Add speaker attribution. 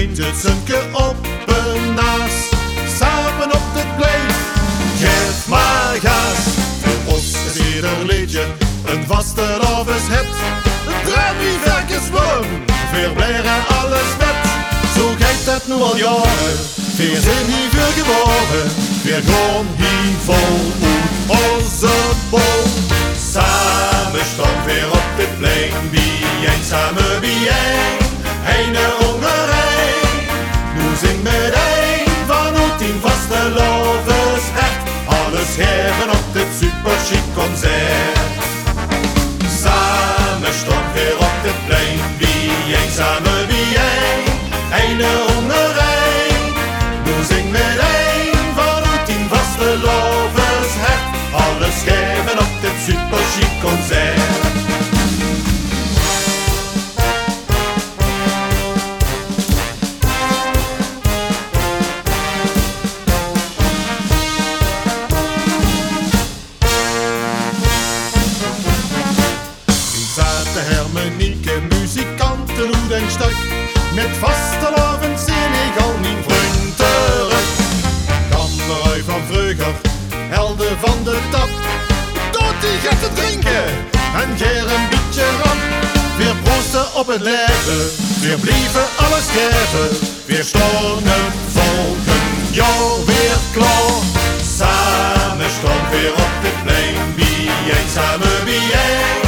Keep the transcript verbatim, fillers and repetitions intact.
Speaker 1: iedereen zit zunke op een naas. Samen op het plein, geef maar gas. Voor ons is ieder liedje een vaste het. Draai wie verkens warm, veel blaren alles met. Zo gaat het nu al jaren, veel zijn hier veel geboren. Weer gewoon hier vol uit onze bol. Samen staan weer op het plein, wie een samen wie een. Heine hongerij, nu zing met een vanuit die vaste lovers echt. Alles geven op dit super chic concert. Samen staan weer op het plein, wie een samen wie een. Heine hongerij, nu zing met een vanuit die vaste lovers echt. Alles geven op dit super chic concert. Hermenieke muzikanten hoe den stuk met vastelavond Senegal mijn vriend terug. Kammerui van vroeger, helden van de tap. Dood die gaat te drinken en geer een beetje ram. Weer proosten op het leven, weer blijven alles geven. Weer staan het volgend jaar weer klaar. Samen staan weer op het plein, wie een samen wie een.